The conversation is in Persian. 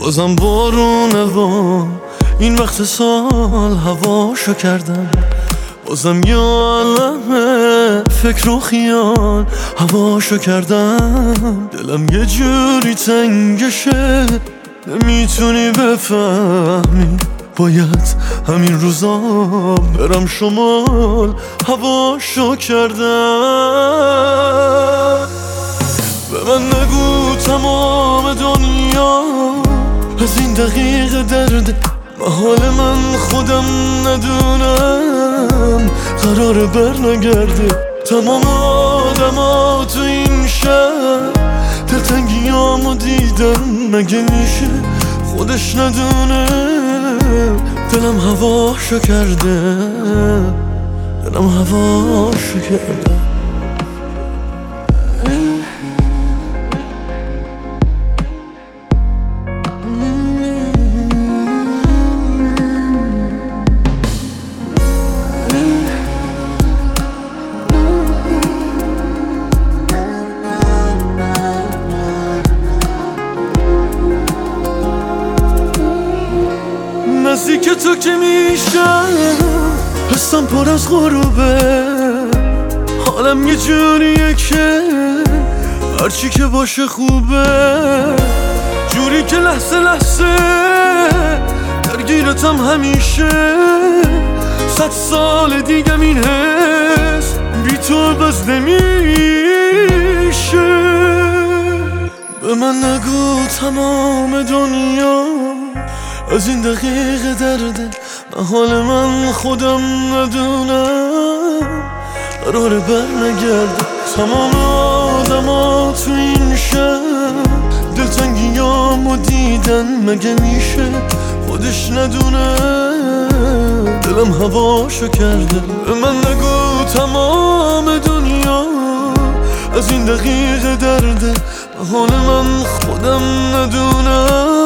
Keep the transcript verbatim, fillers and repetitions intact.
بازم بارونه و این وقت سال هواشو کردم، بازم یه عالمه فکر و خیال هواشو کردم. دلم یه جوری تنگشه نمیتونی بفهمی، باید همین روزا برم شمال هواشو کردم. به من نگو تمام دنیا از این دقیقه درده، محال من خودم ندونم قراره بر نگرده. تمام آدما تو این شهر دلتنگیامو دیدن، مگه میشه خودش ندونه دلم هواشو کرده، دلم هواشو کرده. نزدیک تو که میشم حسم پر از غروبه، حالم یه جوریه که هرچی که باشه خوبه، جوری که لحظه لحظه درگیرتم همیشه. صد سال دیگم این حس بی تو بس نمیشه. به من نگو تمام دنیا از این دقیقه درده، محال من خودم ندونم قراره بر نگرده. تمام آدما تو این شهر دلتنگیامو دیدن، مگه میشه خودش ندونه دلم هواشو کرده. به من نگو تمام دنیا از این دقیقه درده، محال من خودم ندونم